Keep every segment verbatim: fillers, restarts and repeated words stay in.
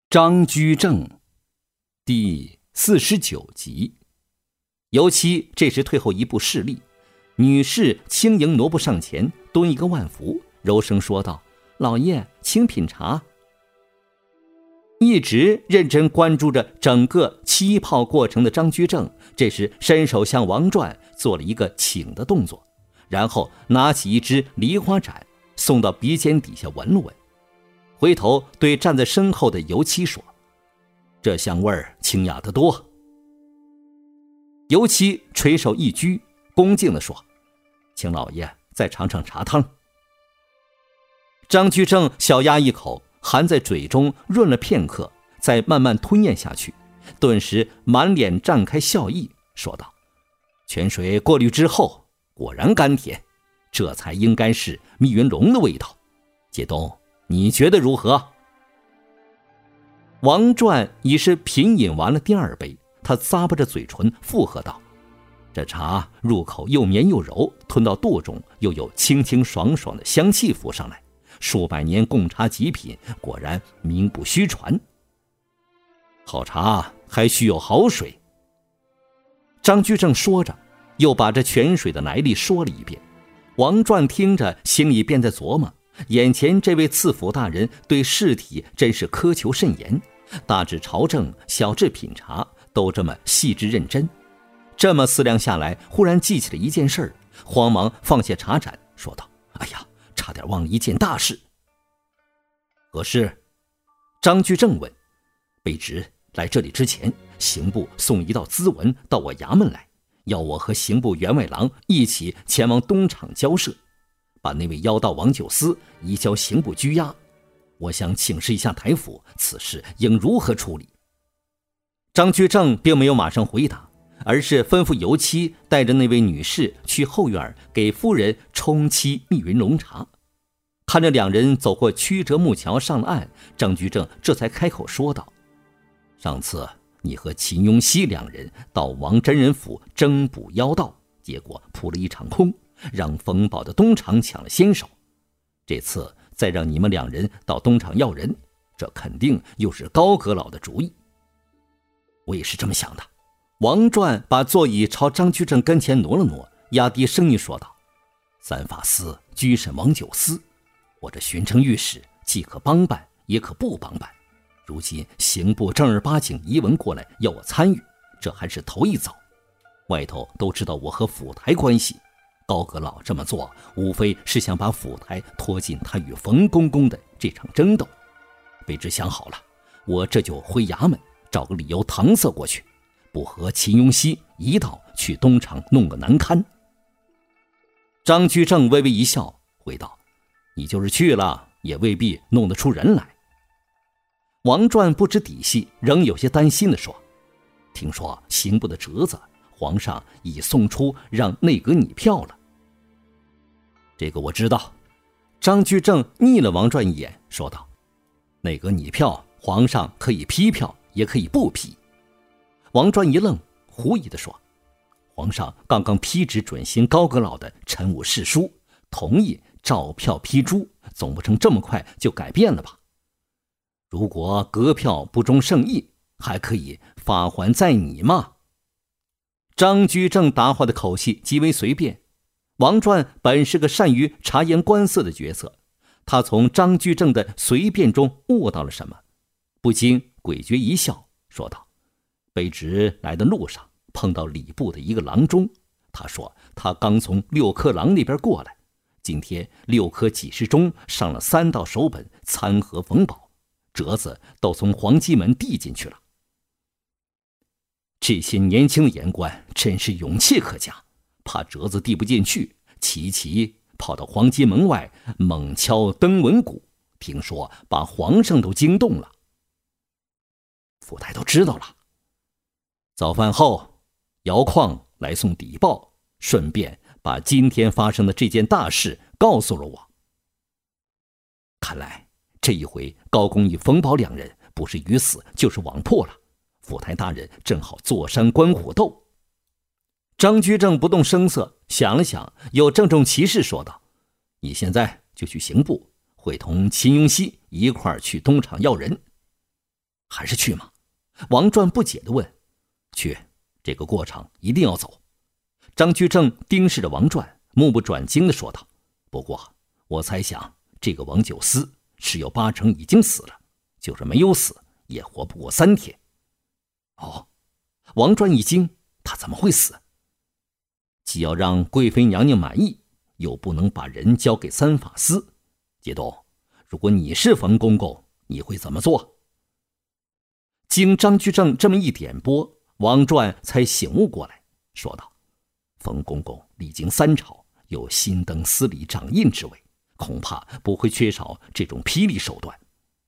张居正第四十九集。尤其这时退后一步示例，女士轻盈挪步上前，蹲一个万福，柔声说道：“老爷，请品茶。”一直认真关注着整个沏泡过程的张居正，这时伸手向王传做了一个请的动作，然后拿起一支梨花盏送到鼻尖底下闻了闻，回头对站在身后的尤七说：“这香味儿清雅得多。”尤七垂手一鞠，恭敬地说：“请老爷再尝尝茶汤。”张居正小压一口，含在嘴中润了片刻，再慢慢吞咽下去，顿时满脸绽开笑意，说道：“泉水过滤之后果然甘甜，这才应该是密云龙的味道。解冻，你觉得如何？”王传已是品饮完了第二杯，他咂巴着嘴唇附和道：“这茶入口又绵又柔，吞到肚中又有清清爽爽的香气浮上来，数百年贡茶极品，果然名不虚传。好茶还需有好水。”张居正说着，又把这泉水的来历说了一遍。王传听着，心里便在琢磨，眼前这位赐府大人对事体真是苛求甚严，大至朝政，小至品茶，都这么细致认真。这么思量下来，忽然记起了一件事儿，慌忙放下茶盏，说道：“哎呀，差点忘了一件大事。”“何事？”张居正问。“卑职来这里之前，刑部送一道咨文到我衙门来，要我和刑部员外郎一起前往东厂交涉，把那位妖道王九思移交刑部拘押。我想请示一下台府，此事应如何处理？”张居正并没有马上回答，而是吩咐尤七带着那位女士去后院给夫人冲沏密云龙茶。看着两人走过曲折木桥上了岸，张居正这才开口说道：“上次你和秦雍熙两人到王真人府征捕妖道，结果扑了一场空，让冯宝的东厂抢了先手。这次再让你们两人到东厂要人，这肯定又是高阁老的主意。”“我也是这么想的。”王传把座椅朝张居正跟前挪了挪，压低声音说道：“三法司拘审王九思，我这巡城御史既可帮办，也可不帮办。如今刑部正儿八经移文过来要我参与，这还是头一遭。外头都知道我和府台关系，高阁老这么做，无非是想把府台拖进他与冯公公的这场争斗。卑职想好了，我这就回衙门找个理由搪塞过去，不和秦雍熙一道去东厂弄个难堪。”张居正微微一笑，回道：“你就是去了，也未必弄得出人来。”王传不知底细，仍有些担心地说：“听说刑部的折子，皇上已送出让内阁拟票了。”“这个我知道。”张居正睨了王传一眼，说道：“内阁拟票，皇上可以批票，也可以不批。”王传一愣，狐疑地说：“皇上刚刚批旨准行高阁老的陈武誓书，同意照票批诸，总不成这么快就改变了吧？如果阁票不中圣意，还可以发还在你嘛。”张居正答话的口气极为随便。王传本是个善于察言观色的角色，他从张居正的随便中悟到了什么，不禁诡谲一笑，说道：“卑职来的路上碰到礼部的一个郎中，他说他刚从六科郎那边过来，今天六科给事中上了三道手本参合冯宝，折子都从黄鸡门递进去了。这些年轻的言官真是勇气可嘉，怕折子递不进去，齐齐跑到黄鸡门外猛敲登闻鼓，听说把皇上都惊动了。府台都知道了。早饭后，姚况来送底报，顺便把今天发生的这件大事告诉了我。看来这一回高公与冯宝两人不是鱼死就是网破了，府台大人正好坐山观虎斗。”张居正不动声色，想了想，又郑重其事说道：“你现在就去刑部，会同秦雍熙一块儿去东厂要人。” 还是去吗？王传不解地问。去，这个过场一定要走。张居正盯视着王传，目不转睛地说道。不过我猜想这个王九思十有八成已经死了，就是没有死也活不过三天。哦，王传一惊，他怎么会死？既要让贵妃娘娘满意，又不能把人交给三法司。节度，如果你是冯公公，你会怎么做？经张居正这么一点拨，王传才醒悟过来，说道：冯公公历经三朝，有新登司礼掌印之位，恐怕不会缺少这种霹雳手段。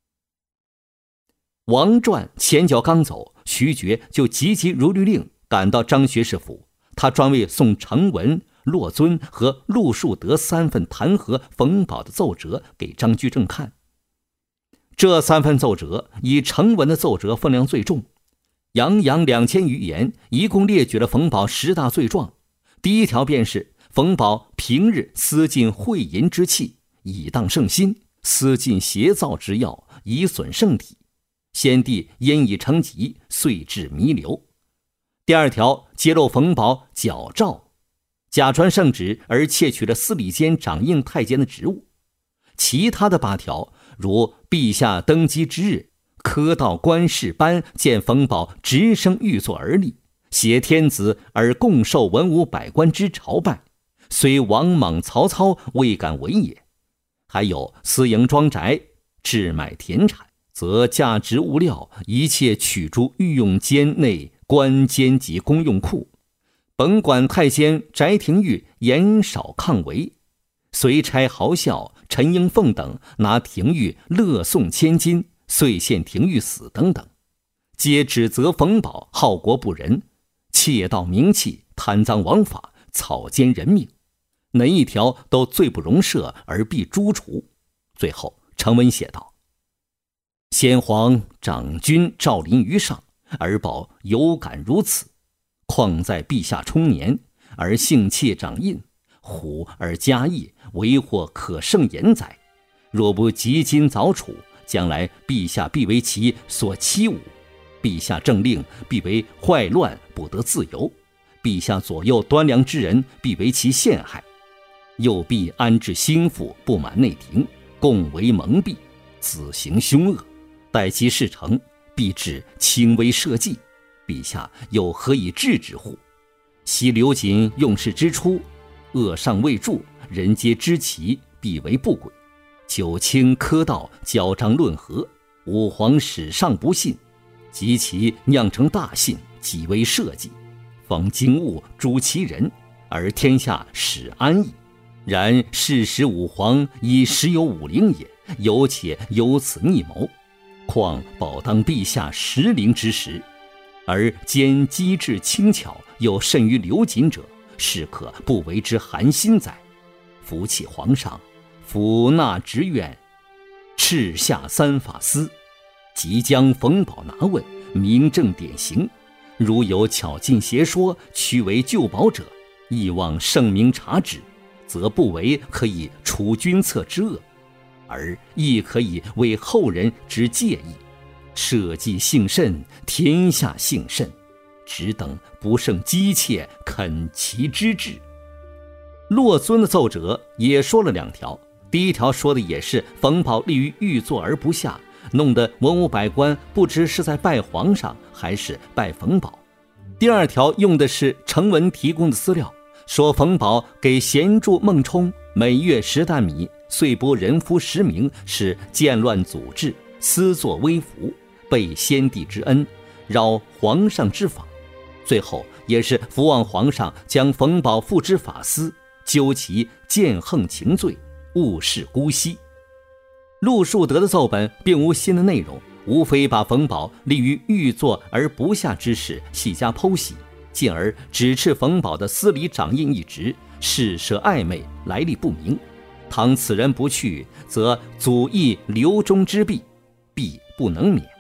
王传前脚刚走，徐觉就急急如律令赶到张学士府，他专为送程文、骆尊和陆树德三份弹劾冯保的奏折给张居正看。这三份奏折以程文的奏折分量最重，洋洋两千余言，一共列举了冯保十大罪状。第一条便是冯保平日私尽秽淫之气，以荡圣心，私尽邪造之药，以损圣体。先帝因以成疾，遂致弥留。第二条揭露冯保矫诏，假传圣旨而窃取了司礼监掌印太监的职务。其他的八条，如陛下登基之日，科道官士班见冯保直升御座而立，挟天子而共受文武百官之朝拜，虽王莽曹操未敢为也。还有私营庄宅，置买田产，则价值物料一切取诸御用监内官监及公用库，本管太监翟廷玉严少抗为，随差豪孝陈应凤等拿廷玉勒送千金，遂陷廷玉死等等，皆指责冯保好国不仁，窃盗名器，贪赃枉法，草菅人命，哪一条都罪不容赦而必诛除。最后程文写道：先皇长君诏临于上，而保有感如此，况在陛下充年，而性窃掌印，虎而加义，为祸可胜言哉。若不及今早处，将来陛下必为其所欺侮，陛下政令必为坏乱，不得自由，陛下左右端良之人必为其陷害，又必安置心腹不满内廷，共为蒙蔽，子行凶恶，待其事成，必致轻微社稷，陛下又何以治之乎？昔刘瑾用事之初，恶尚未著，人皆知其必为不轨，九卿科道交章论和，武皇史上不信，及其酿成大信，即为社稷，方经物诛其人，而天下始安逸。然事实武皇已时有武陵也，有且有此逆谋，况保当陛下时灵之时，而兼机智轻巧，又甚于刘瑾者，是可不为之寒心哉。服启皇上，抚纳职愿，敕下三法司，即将冯保拿问，明正典刑。如有巧尽邪说，屈为救保者，亦望圣明察之，则不为可以除君侧之恶，而亦可以为后人之戒义。社稷幸甚，天下幸甚，只等不胜姬妾，肯其之志。骆尊的奏折也说了两条，第一条说的也是冯保立于御座而不下，弄得文武百官不知是在拜皇上还是拜冯保。第二条用的是程文提供的资料，说冯保给贤助孟冲每月十担米，遂拨人夫十名，使建乱组织，私作威服，背先帝之恩，扰皇上之法。最后也是伏望皇上将冯保付之法司，究其见横情罪，勿视姑息。陆树德的奏本并无新的内容，无非把冯保立于御座而不下之事细加剖析，进而指斥冯保的司礼掌印一职事涉暧昧，来历不明，倘此人不去，则阻抑刘忠之弊，必不能免。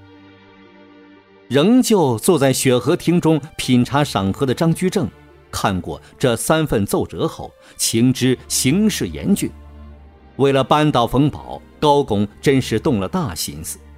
仍旧坐在雪河厅中品茶赏喝的张居正看过这三份奏折后，情知形势严峻，为了扳倒冯保，高拱真是动了大心思。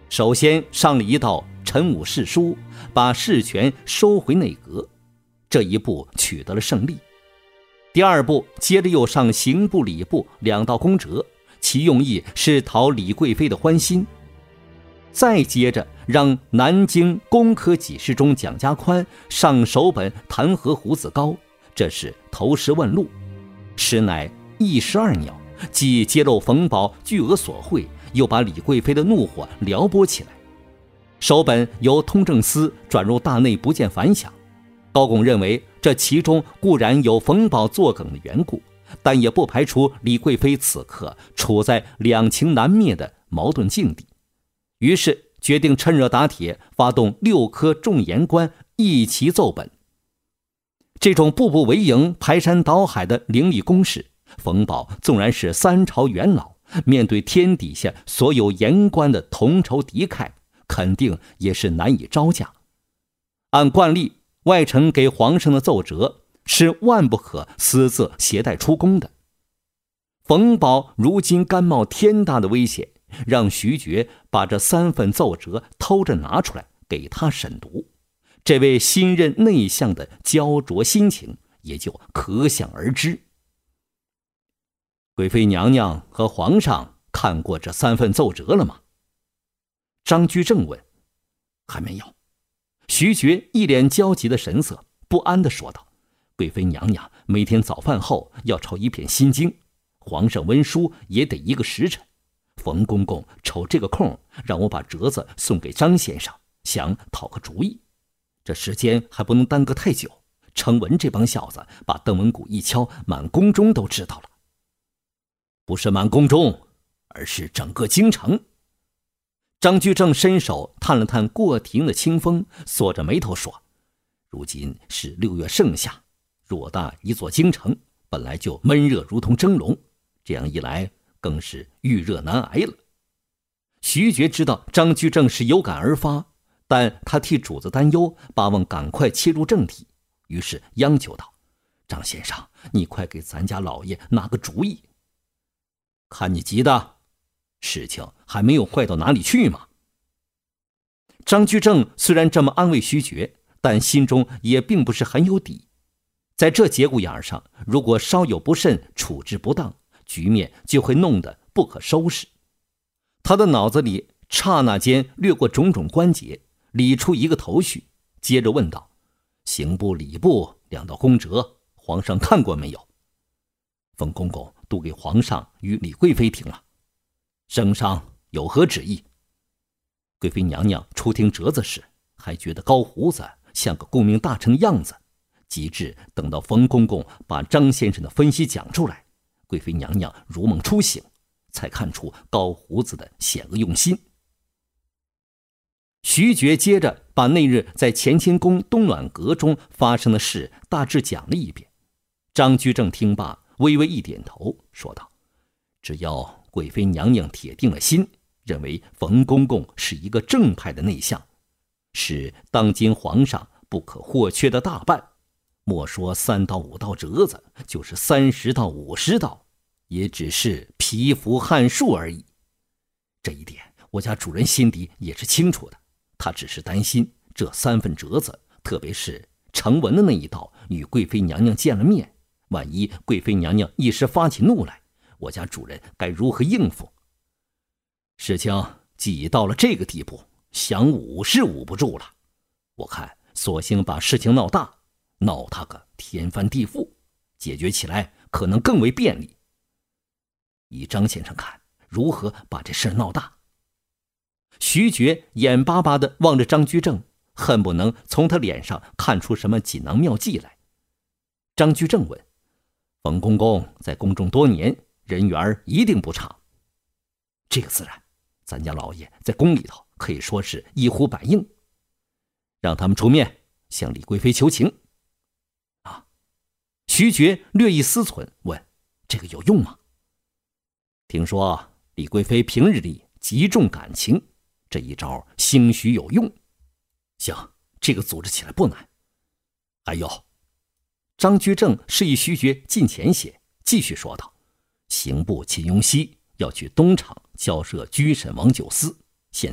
首先上了一道陈武誓书，把事权收回内阁，这一步取得了胜利。第二步，接着又上刑部、礼部两道公折，其用意是讨李贵妃的欢心。再接着让南京工科给事中蒋家宽上首本弹劾胡子高，这是投石问路，实乃一石二鸟，既揭露冯保巨额索贿，又把李贵妃的怒火撩拨起来。首本由通政司转入大内，不见反响。高拱认为这其中固然有冯保作梗的缘故，但也不排除李贵妃此刻处在两情难灭的矛盾境地，于是决定趁热打铁，发动六科众言官一齐奏本。这种步步为营、排山倒海的凌厉攻势，冯保纵然是三朝元老，面对天底下所有言官的同仇敌忾，肯定也是难以招架。按惯例，外臣给皇上的奏折是万不可私自携带出宫的。冯保如今甘冒天大的危险，让徐觉把这三份奏折偷着拿出来给他审读，这位新任内相的焦灼心情也就可想而知。贵妃娘娘和皇上看过这三份奏折了吗？张居正问。还没有。徐觉一脸焦急的神色，不安地说道，贵妃娘娘每天早饭后要抄一篇心经，皇上温书也得一个时辰，冯公公瞅这个空让我把折子送给张先生，想讨个主意，这时间还不能耽搁太久。程文这帮小子把邓文谷一敲，满宫中都知道了。不是满宫中，而是整个京城。张居正伸手探了探过庭的清风，锁着眉头说，如今是六月盛夏，偌大一座京城本来就闷热如同蒸笼，这样一来更是遇热难挨了。徐觉知道张居正是有感而发，但他替主子担忧，巴望赶快切入正题，于是央求道，张先生，你快给咱家老爷拿个主意。看你急的，事情还没有坏到哪里去嘛。张居正虽然这么安慰徐觉，但心中也并不是很有底。在这节骨眼上，如果稍有不慎，处置不当，局面就会弄得不可收拾。他的脑子里刹那间掠过种种关节，理出一个头绪，接着问道，刑部、礼部两道公折，皇上看过没有？冯公公都给皇上与李贵妃听了，圣上有何旨意？贵妃娘娘初听折子时，还觉得高胡子像个顾命大臣的样子，及至等到冯公公把张先生的分析讲出来，贵妃娘娘如梦初醒，才看出高胡子的险恶用心。徐觉接着把那日在乾清宫东暖阁中发生的事大致讲了一遍。张居正听罢，微微一点头，说道，只要贵妃娘娘铁定了心，认为冯公公是一个正派的内相，是当今皇上不可或缺的大半，莫说三到五道折子，就是三十到五十道，也只是蚍蜉撼树而已。这一点我家主人心底也是清楚的，他只是担心这三份折子，特别是程文的那一道，与贵妃娘娘见了面，万一贵妃娘娘一时发起怒来，我家主人该如何应付？事情既已到了这个地步，想捂是捂不住了。我看索性把事情闹大，闹他个天翻地覆，解决起来可能更为便利。以张先生看，如何把这事闹大？徐觉眼巴巴地望着张居正，恨不能从他脸上看出什么锦囊妙计来。张居正问，冯公公在宫中多年，人缘一定不差。这个自然，咱家老爷在宫里头可以说是一呼百应。让他们出面向李贵妃求情。啊，徐觉略一思忖，问，这个有用吗？听说李贵妃平日里极重感情，这一招兴许有用。行，这个组织起来不难。还有，张居正示意徐觉近前些，继续说道，刑部秦雍熙要去东厂交涉居审王九思，现在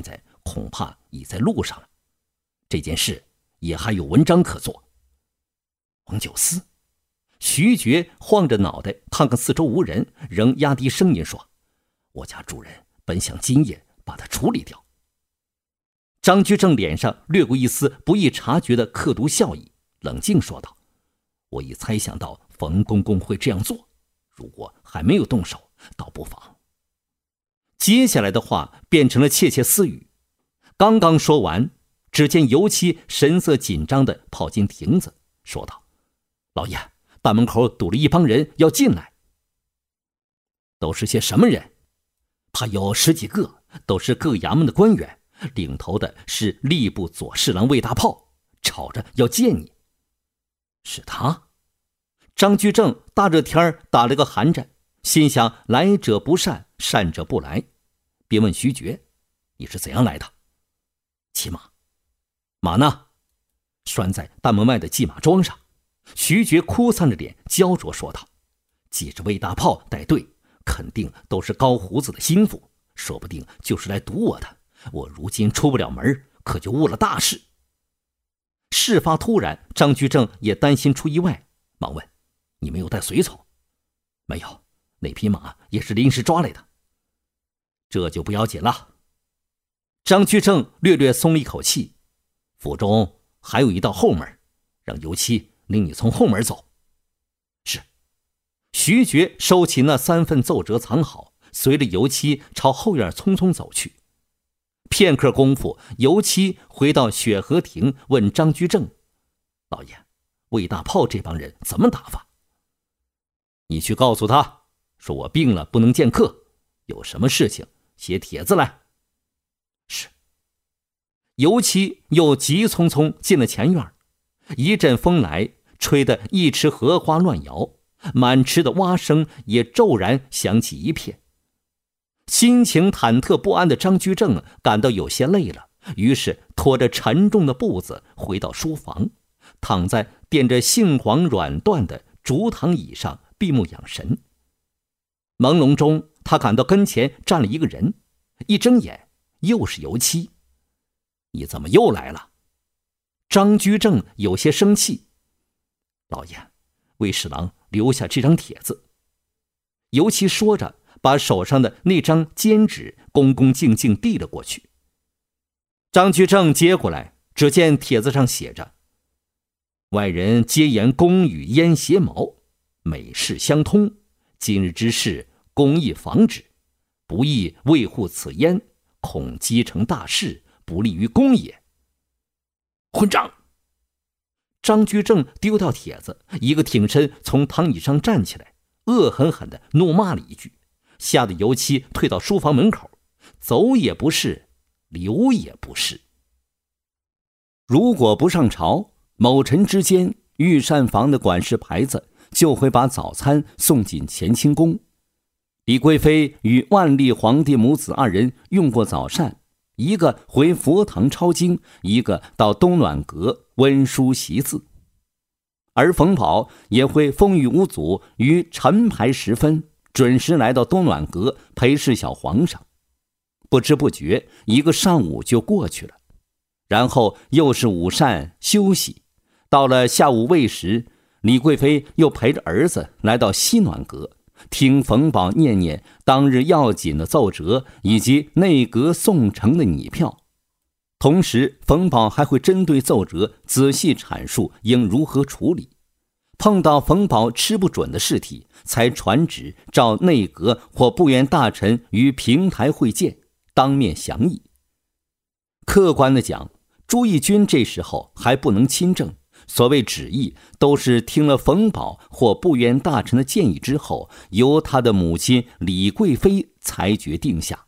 恐怕已在路上了。这件事也还有文章可做。王九思，徐觉晃着脑袋看看四周无人，仍压低声音说：“我家主人本想今夜把它处理掉。”张居正脸上掠过一丝不易察觉的刻毒笑意，冷静说道：“我已猜想到冯公公会这样做，如果还没有动手，倒不妨。”接下来的话变成了窃窃私语。刚刚说完，只见尤七神色紧张地跑进亭子，说道：“老爷，大门口堵了一帮人要进来。”“都是些什么人？”“怕有十几个，都是各衙门的官员，领头的是吏部左侍郎魏大炮，吵着要见你。”“是他？”张居正大热天打了个寒战，心想来者不善，善者不来，便问徐觉：“你是怎样来的？”“骑马。”“马呢？”“拴在大门外的骑马桩上。”徐觉哭丧着脸焦灼说道：“记着魏大炮带队，肯定都是高胡子的心腹，说不定就是来堵我的。我如今出不了门，可就误了大事。”事发突然，张居正也担心出意外，忙问：“你没有带随从？”“没有，那匹马也是临时抓来的。”“这就不要紧了。”张居正略略松了一口气，“府中还有一道后门，让尤七领你从后门走。”“是。”徐觉收起那三份奏折藏好，随着尤七朝后院匆匆走去。片刻功夫，尤七回到雪河亭，问张居正：“老爷，魏大炮这帮人怎么打发？”“你去告诉他，说我病了不能见客，有什么事情写帖子来。”“是。”尤七又急匆匆进了前院，一阵风来，吹得一池荷花乱摇，满池的蛙声也骤然响起一片。心情忐忑不安的张居正感到有些累了，于是拖着沉重的步子回到书房，躺在垫着杏黄软缎的竹躺椅上闭目养神。朦胧中，他感到跟前站了一个人，一睁眼又是尤七。“你怎么又来了？”张居正有些生气。“老爷，魏侍郎留下这张帖子。”尤七说着，把手上的那张笺纸恭恭敬敬递了过去。张居正接过来，只见帖子上写着：“外人皆言公与燕邪谋，美事相通，今日之事公亦防止，不亦维护此燕，恐积成大事，不利于公也。”“混账！”张居正丢掉帖子，一个挺身从躺椅上站起来，恶狠狠地怒骂了一句，吓得尤七退到书房门口，走也不是，留也不是。如果不上朝，某辰之间，御膳房的管事牌子就会把早餐送进乾清宫。李贵妃与万历皇帝母子二人用过早膳，一个回佛堂抄经，一个到东暖阁温书习字。而冯保也会风雨无阻，于晨牌时分准时来到东暖阁陪侍小皇上。不知不觉一个上午就过去了，然后又是午膳休息。到了下午未时，李贵妃又陪着儿子来到西暖阁，听冯保念念当日要紧的奏折以及内阁送呈的拟票。同时冯保还会针对奏折仔细阐述应如何处理，碰到冯保吃不准的事体，才传旨召内阁或部员大臣于平台会见，当面详议。客观地讲，朱翊钧这时候还不能亲政，所谓旨意都是听了冯保或部员大臣的建议之后，由他的母亲李贵妃裁决定下。